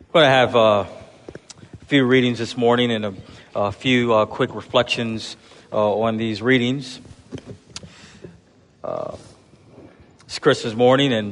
I'm going to have a few readings this morning and a few quick reflections on these readings. It's Christmas morning, and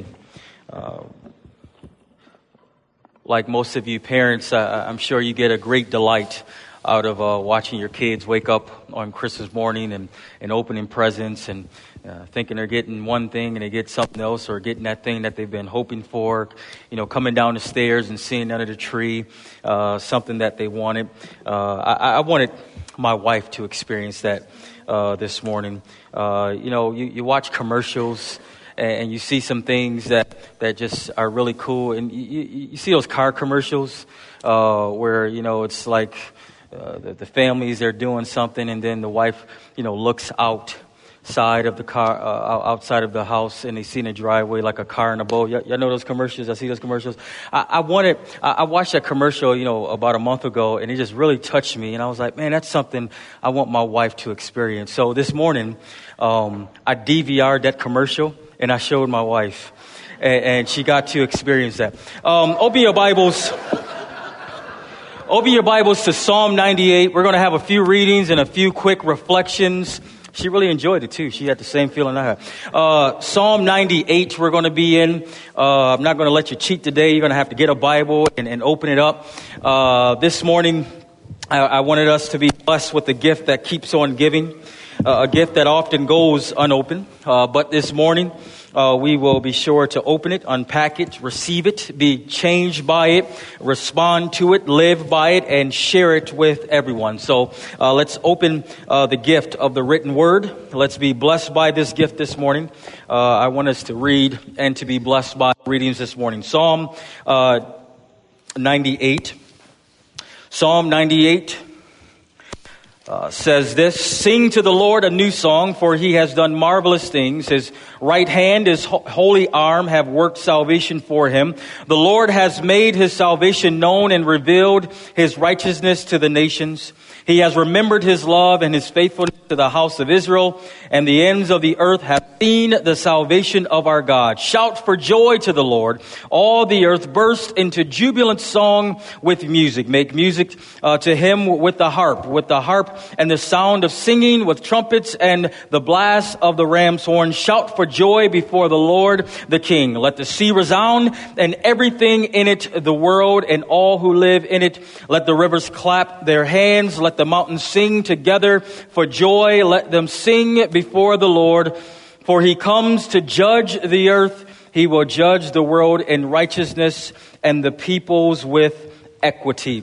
like most of you parents, I'm sure you get a great delight out of watching your kids wake up on Christmas morning and opening presents and thinking they're getting one thing and they get something else, or getting that thing that they've been hoping for, coming down the stairs and seeing under the tree something that they wanted. I wanted my wife to experience that this morning. You watch commercials and you see some things that just are really cool. And you see those car commercials where, it's like the families, they're doing something, and then the wife, looks outside of the car, outside of the house, and they see in the driveway like a car in a boat. Y'all know those commercials? I see those commercials. I watched that commercial, about a month ago, and it just really touched me. And I was like, man, that's something I want my wife to experience. So this morning, I DVR'd that commercial and I showed my wife, and she got to experience that. Open your Bibles. Open your Bibles to Psalm 98. We're going to have a few readings and a few quick reflections. She really enjoyed it too. She had the same feeling I had. Psalm 98 we're going to be in. I'm not going to let you cheat today. You're going to have to get a Bible and open it up. This morning, I wanted us to be blessed with the gift that keeps on giving, a gift that often goes unopened. But this morning, we will be sure to open it, unpack it, receive it, be changed by it, respond to it, live by it, and share it with everyone. So let's open the gift of the written word. Let's be blessed by this gift this morning. I want us to read and to be blessed by readings this morning. Psalm 98. Psalm 98 says this: "Sing to the Lord a new song, for he has done marvelous things. His right hand, his holy arm have worked salvation for him. The Lord has made his salvation known and revealed his righteousness to the nations. He has remembered his love and his faithfulness to the house of Israel, and the ends of the earth have seen the salvation of our God. Shout for joy to the Lord. All the earth burst into jubilant song with music. Make music to him with the harp and the sound of singing, with trumpets and the blast of the ram's horn. Shout for joy before the Lord the King. Let the sea resound and everything in it, the world and all who live in it. Let the rivers clap their hands. Let the mountains sing together for joy. Let them sing before the Lord, for he comes to judge the earth. He will judge the world in righteousness and the peoples with equity."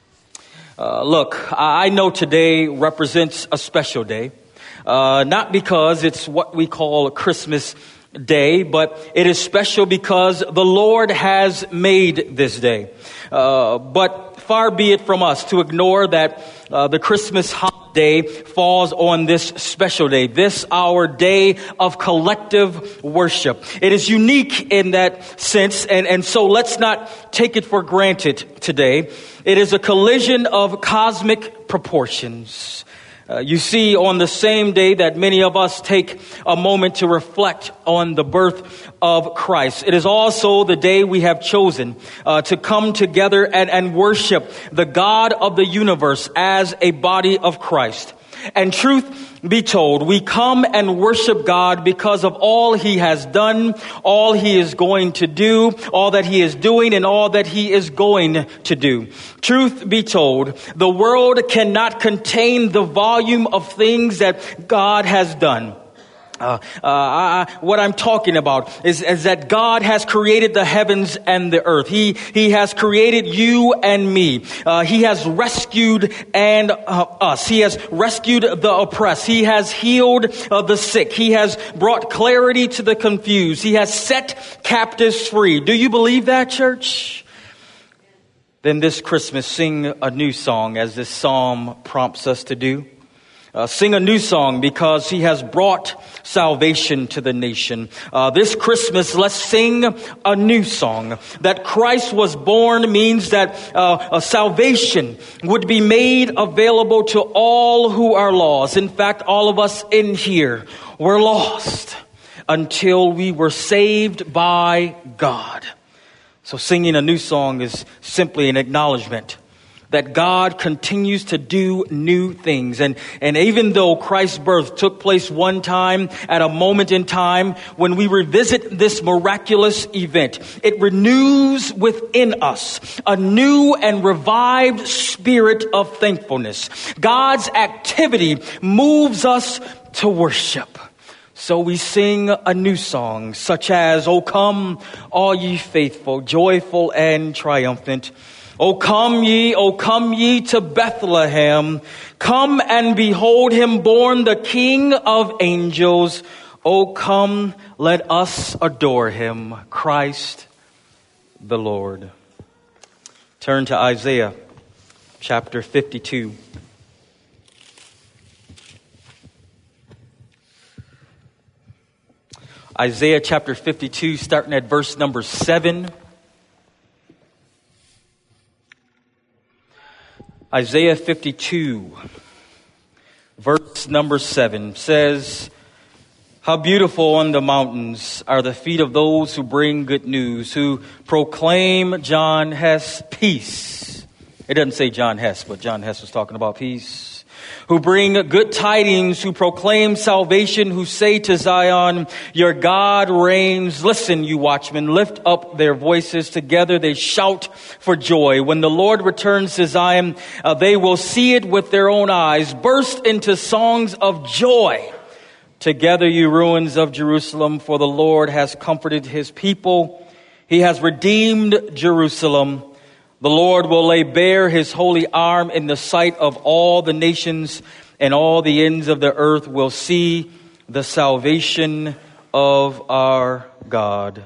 Look, I know today represents a special day, not because it's what we call a Christmas day, but it is special because the Lord has made this day. But far be it from us to ignore that the Christmas holiday falls on this special day, this our day of collective worship. It is unique in that sense, and so let's not take it for granted today. It is a collision of cosmic proportions. You see, on the same day that many of us take a moment to reflect on the birth of Christ, it is also the day we have chosen to come together and worship the God of the universe as a body of Christ. And truth be told, we come and worship God because of all he has done, all he is going to do, all that he is doing, and all that he is going to do. Truth be told, the world cannot contain the volume of things that God has done. What I'm talking about is that God has created the heavens and the earth. He has created you and me. He has rescued us. He has rescued the oppressed. He has healed the sick. He has brought clarity to the confused. He has set captives free. Do you believe that, church? Then this Christmas, sing a new song, as this psalm prompts us to do. Sing a new song because he has brought salvation to the nation. This Christmas, let's sing a new song. That Christ was born means that salvation would be made available to all who are lost. In fact, all of us in here were lost until we were saved by God. So singing a new song is simply an acknowledgement that God continues to do new things. And even though Christ's birth took place one time at a moment in time, when we revisit this miraculous event, it renews within us a new and revived spirit of thankfulness. God's activity moves us to worship. So we sing a new song, such as, "O come, all ye faithful, joyful and triumphant. O come ye to Bethlehem. Come and behold him born, the King of angels. O come, let us adore him, Christ the Lord." Turn to Isaiah chapter 52. Isaiah chapter 52, starting at verse number 7. Isaiah 52, verse number 7 says, "How beautiful on the mountains are the feet of those who bring good news, who proclaim John Hess peace." It doesn't say John Hess, but John Hess was talking about peace. "Who bring good tidings, who proclaim salvation, who say to Zion, your God reigns. Listen, you watchmen, lift up their voices. Together they shout for joy. When the Lord returns to Zion, they will see it with their own eyes. Burst into songs of joy. Together, you ruins of Jerusalem, for the Lord has comforted his people. He has redeemed Jerusalem. The Lord will lay bare his holy arm in the sight of all the nations, and all the ends of the earth will see the salvation of our God."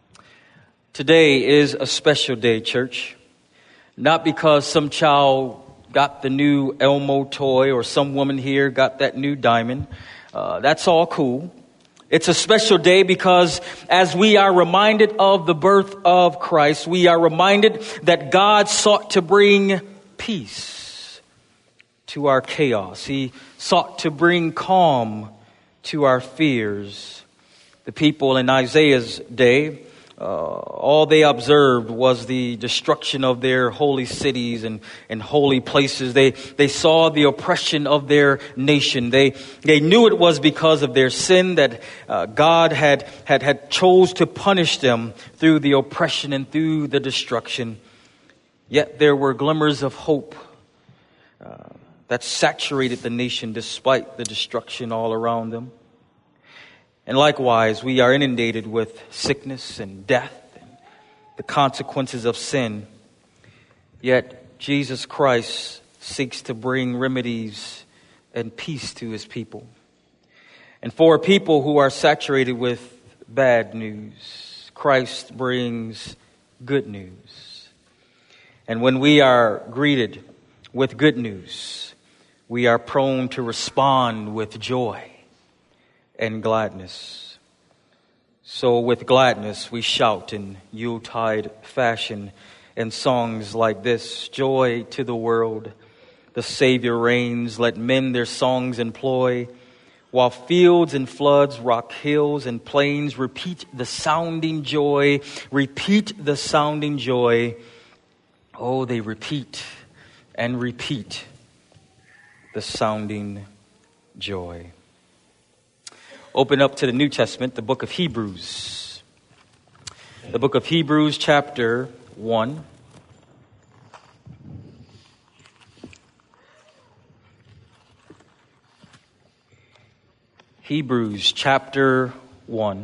Today is a special day, church. Not because some child got the new Elmo toy or some woman here got that new diamond. That's all cool. It's a special day because as we are reminded of the birth of Christ, we are reminded that God sought to bring peace to our chaos. He sought to bring calm to our fears. The people in Isaiah's day, all they observed was the destruction of their holy cities and holy places. They saw the oppression of their nation. They knew it was because of their sin that God had chose to punish them through the oppression and through the destruction. Yet there were glimmers of hope that saturated the nation despite the destruction all around them. And likewise, we are inundated with sickness and death and the consequences of sin. Yet Jesus Christ seeks to bring remedies and peace to his people. And for people who are saturated with bad news, Christ brings good news. And when we are greeted with good news, we are prone to respond with joy and gladness. So with gladness we shout in Yuletide fashion in songs like this: "Joy to the world, the Savior reigns. Let men their songs employ. While fields and floods, rock hills and plains repeat the sounding joy. Repeat the sounding joy. Oh, they repeat and repeat the sounding joy." Open up to the New Testament, the book of Hebrews. The book of Hebrews, chapter 1. Hebrews, chapter 1.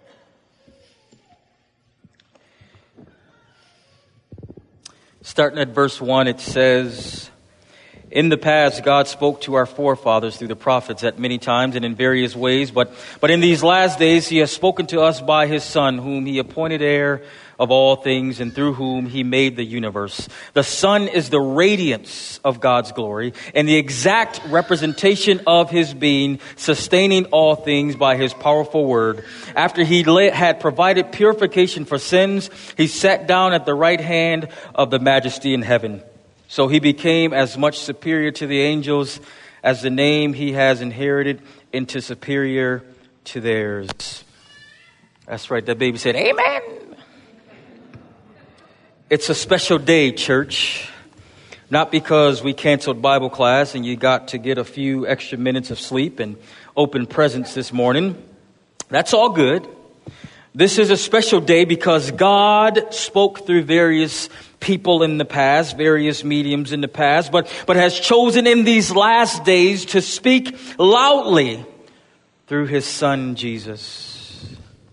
Starting at verse 1, it says, "In the past, God spoke to our forefathers through the prophets at many times and in various ways, but in these last days he has spoken to us by his Son, whom he appointed heir of all things and through whom he made the universe. The Son is the radiance of God's glory and the exact representation of his being, sustaining all things by his powerful word. After he had provided purification for sins, he sat down at the right hand of the Majesty in heaven. So he became as much superior to the angels as the name he has inherited into superior to theirs." That's right. That baby said, "Amen." It's a special day, church. Not because we canceled Bible class and you got to get a few extra minutes of sleep and open presents this morning. That's all good. This is a special day because God spoke through various people in the past, various mediums in the past, but has chosen in these last days to speak loudly through his Son, Jesus.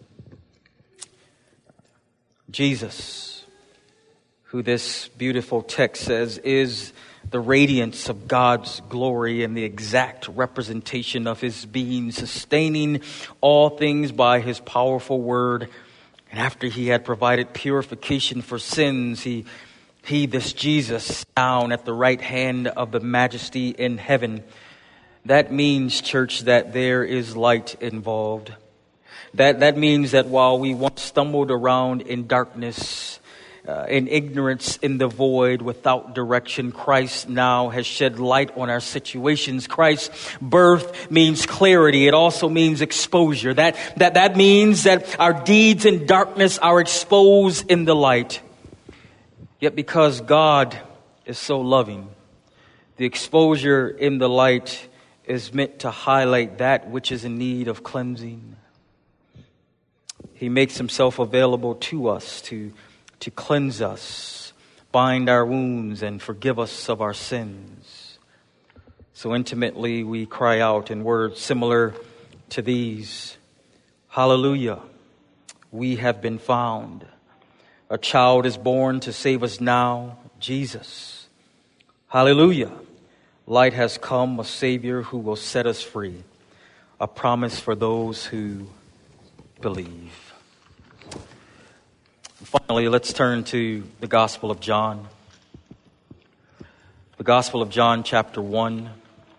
Jesus, who this beautiful text says is the radiance of God's glory and the exact representation of his being, sustaining all things by his powerful word. And after he had provided purification for sins, he, this Jesus, down at the right hand of the majesty in heaven. That means, church, that there is light involved. That means that while we once stumbled around in darkness, in ignorance, in the void, without direction, Christ now has shed light on our situations. Christ's birth means clarity. It also means exposure. That means that our deeds in darkness are exposed in the light. Yet because God is so loving, the exposure in the light is meant to highlight that which is in need of cleansing. He makes himself available to us to cleanse us, bind our wounds, and forgive us of our sins. So intimately we cry out in words similar to these. Hallelujah, we have been found. A child is born to save us now, Jesus. Hallelujah, light has come, a Savior who will set us free. A promise for those who believe. Finally, let's turn to the Gospel of John. The Gospel of John, chapter 1.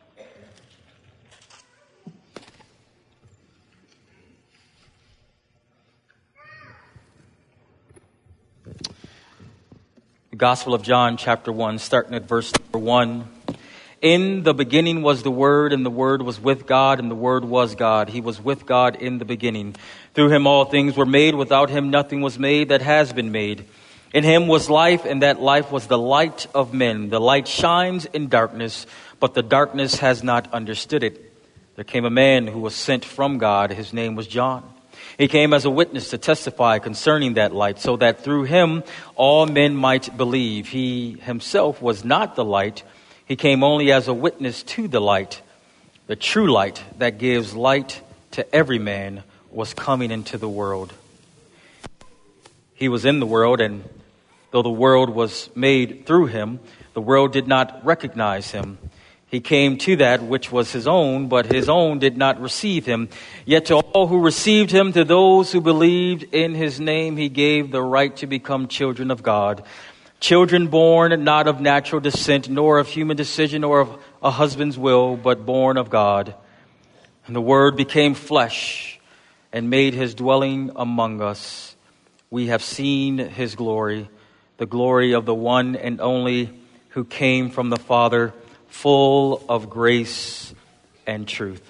The Gospel of John, chapter 1, starting at verse number 1. In the beginning was the Word, and the Word was with God, and the Word was God. He was with God in the beginning. Through him all things were made. Without him nothing was made that has been made. In him was life, and that life was the light of men. The light shines in darkness, but the darkness has not understood it. There came a man who was sent from God. His name was John. He came as a witness to testify concerning that light, so that through him all men might believe. He himself was not the light. He came only as a witness to the light. The true light that gives light to every man was coming into the world. He was in the world, and though the world was made through him, the world did not recognize him. He came to that which was his own, but his own did not receive him. Yet to all who received him, to those who believed in his name, he gave the right to become children of God. Children born not of natural descent, nor of human decision, or of a husband's will, but born of God. And the Word became flesh and made his dwelling among us. We have seen his glory, the glory of the one and only who came from the Father, full of grace and truth.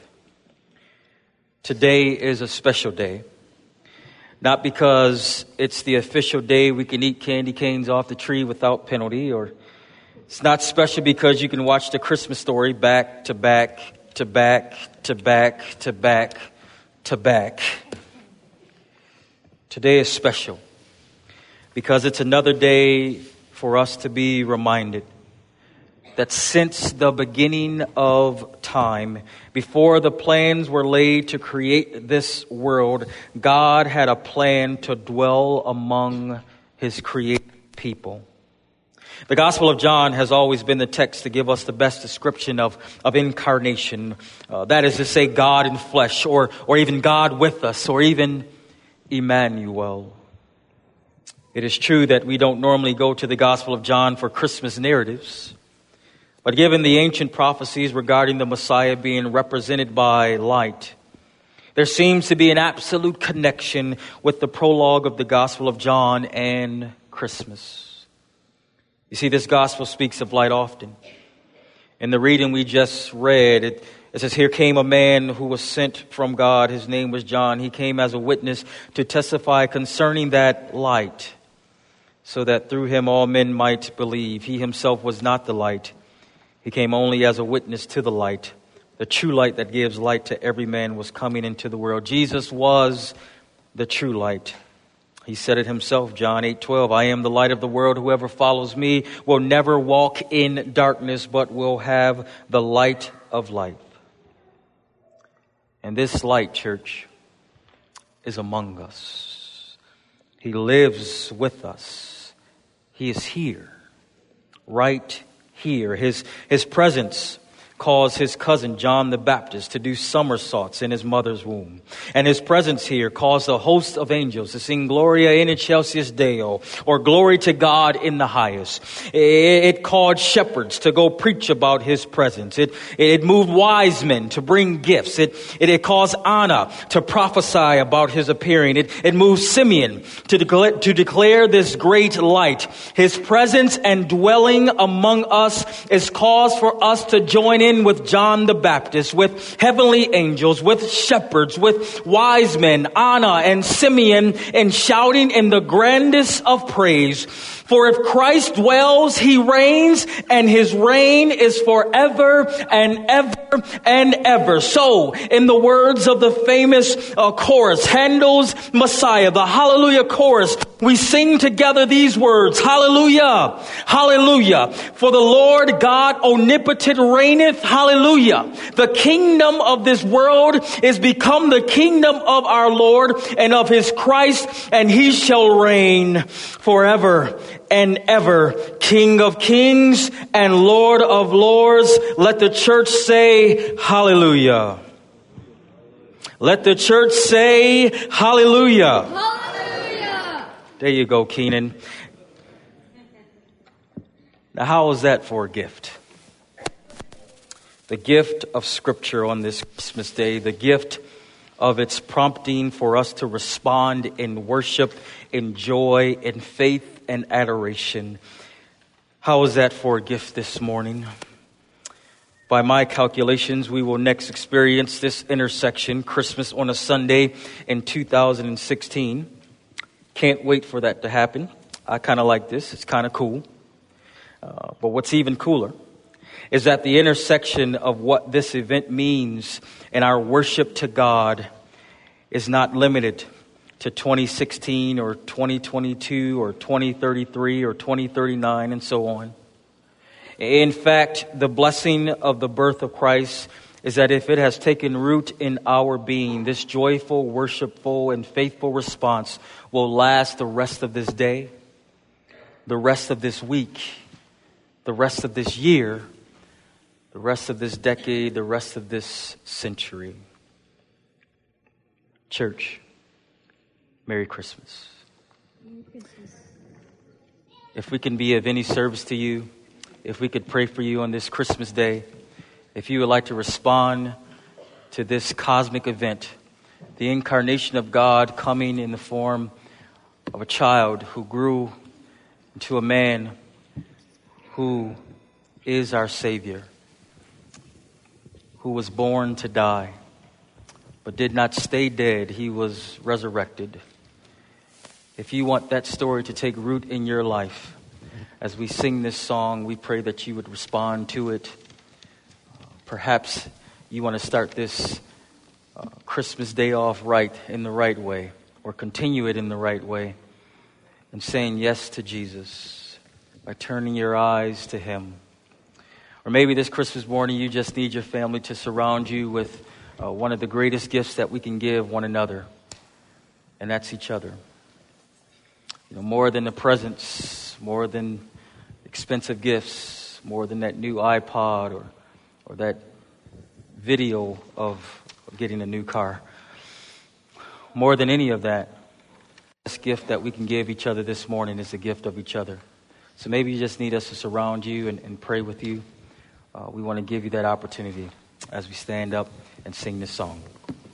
Today is a special day. Not because it's the official day we can eat candy canes off the tree without penalty, or it's not special because you can watch the Christmas Story back to back to back to back to back to back. Today is special because it's another day for us to be reminded that since the beginning of time, before the plans were laid to create this world, God had a plan to dwell among his created people. The Gospel of John has always been the text to give us the best description of incarnation. That is to say, God in flesh, or even God with us, or even Emmanuel. It is true that we don't normally go to the Gospel of John for Christmas narratives. But given the ancient prophecies regarding the Messiah being represented by light, there seems to be an absolute connection with the prologue of the Gospel of John and Christmas. You see, this gospel speaks of light often. In the reading we just read, it says, here came a man who was sent from God. His name was John. He came as a witness to testify concerning that light. so that through him all men might believe. He himself was not the light. He came only as a witness to the light. The true light that gives light to every man was coming into the world. Jesus was the true light. He said it himself, John 8:12, I am the light of the world. Whoever follows me will never walk in darkness, but will have the light of life. And this light, church, is among us. He lives with us. He is here, right here. His presence caused his cousin John the Baptist to do somersaults in his mother's womb. And his presence here caused a host of angels to sing Gloria in excelsis Deo, or glory to God in the highest. It caused shepherds to go preach about his presence. It moved wise men to bring gifts. It caused Anna to prophesy about his appearing. It moved Simeon to declare this great light. His presence and dwelling among us is cause for us to join in with John the Baptist, with heavenly angels, with shepherds, with wise men, Anna and Simeon, and shouting in the grandest of praise. For if Christ dwells, he reigns, and his reign is forever and ever and ever. So, in the words of the famous chorus, Handel's Messiah, the Hallelujah chorus, we sing together these words, Hallelujah, Hallelujah. For the Lord God omnipotent reigneth, Hallelujah. The kingdom of this world is become the kingdom of our Lord and of his Christ, and he shall reign forever and ever, King of kings and Lord of lords. Let the church say hallelujah. Let the church say hallelujah. Hallelujah. There you go, Keenan. Now, how is that for a gift? The gift of Scripture on this Christmas Day, the gift of its prompting for us to respond in worship, in joy, in faith, and adoration. How is that for a gift this morning? By my calculations, we will next experience this intersection, Christmas on a Sunday in 2016. Can't wait for that to happen. I kind of like this. It's kind of cool. But what's even cooler is that the intersection of what this event means in our worship to God is not limited to 2016 or 2022 or 2033 or 2039 and so on. In fact, the blessing of the birth of Christ is that if it has taken root in our being, this joyful, worshipful, and faithful response will last the rest of this day, the rest of this week, the rest of this year, the rest of this decade, the rest of this century. Church, Merry Christmas. Merry Christmas. If we can be of any service to you, if we could pray for you on this Christmas day, if you would like to respond to this cosmic event, the incarnation of God coming in the form of a child who grew into a man who is our Savior, who was born to die, but did not stay dead. He was resurrected. If you want that story to take root in your life, as we sing this song, we pray that you would respond to it. Perhaps you want to start this Christmas day off right, in the right way, or continue it in the right way, and saying yes to Jesus by turning your eyes to him. Or maybe this Christmas morning you just need your family to surround you with one of the greatest gifts that we can give one another, and that's each other. You know, more than the presents, more than expensive gifts, more than that new iPod or that video of getting a new car. More than any of that, this gift that we can give each other this morning is the gift of each other. So maybe you just need us to surround you and pray with you. We want to give you that opportunity as we stand up and sing this song.